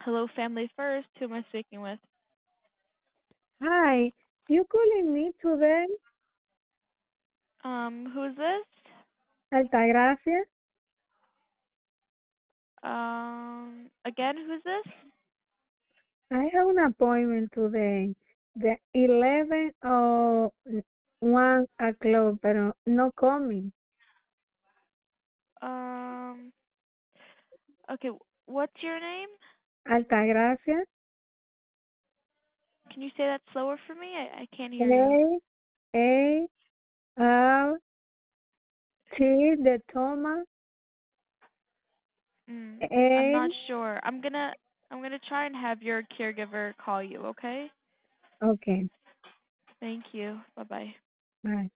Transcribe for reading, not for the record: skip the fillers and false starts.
Hello, Family First. Who am I speaking with? Hi, you calling me today, Who is this? Altagracia? Again, who's this? I have an appointment today, the 11 or 1 o'clock, pero no coming. Um, okay, what's your name? Altagracia, Can you say that slower for me? I can't hear you. A, A, R, T, the Thomas, I'm A, not sure. I'm gonna try and have your caregiver call you, okay? okay, Thank you. Bye bye. bye.